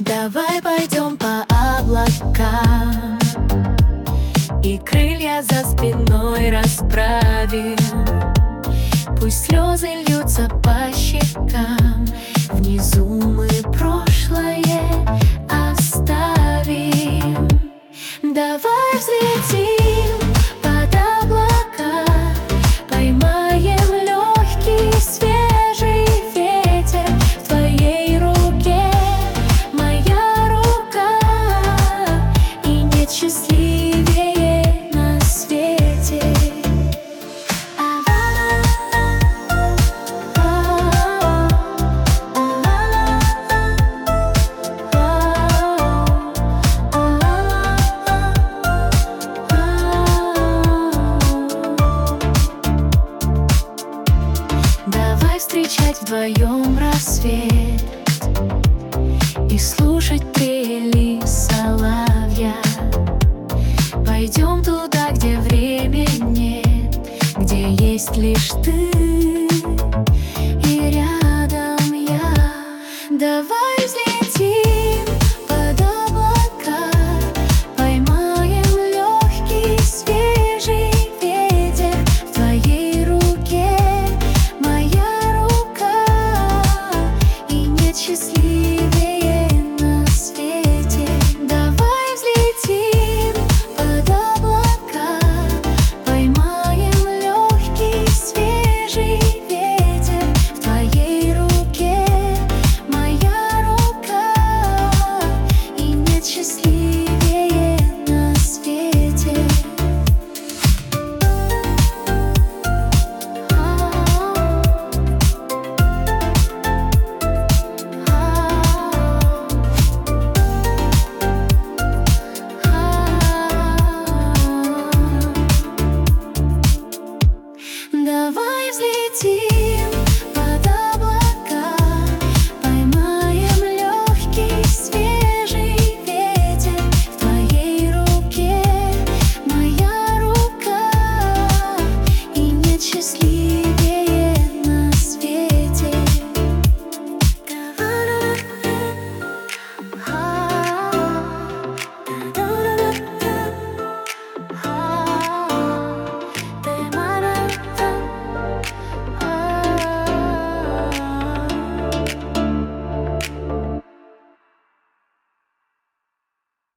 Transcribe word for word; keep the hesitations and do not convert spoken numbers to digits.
Давай пойдем по облакам и крылья за спиной расправим. Пусть слезы льются по щекам, внизу мы прошлое оставим. Давай взлетим под облака, поймаем легкий свежий ветер. В твоей руке моя рука, и нет счастливее на свете. Давай встречать вдвоем рассвет и слушать трели соловья. Пойдем туда, где время нет, где есть лишь ты и рядом я. Давай взлетим под облака, поймаем легкий свежий ветер. В твоей руке моя рука, и нет счастливее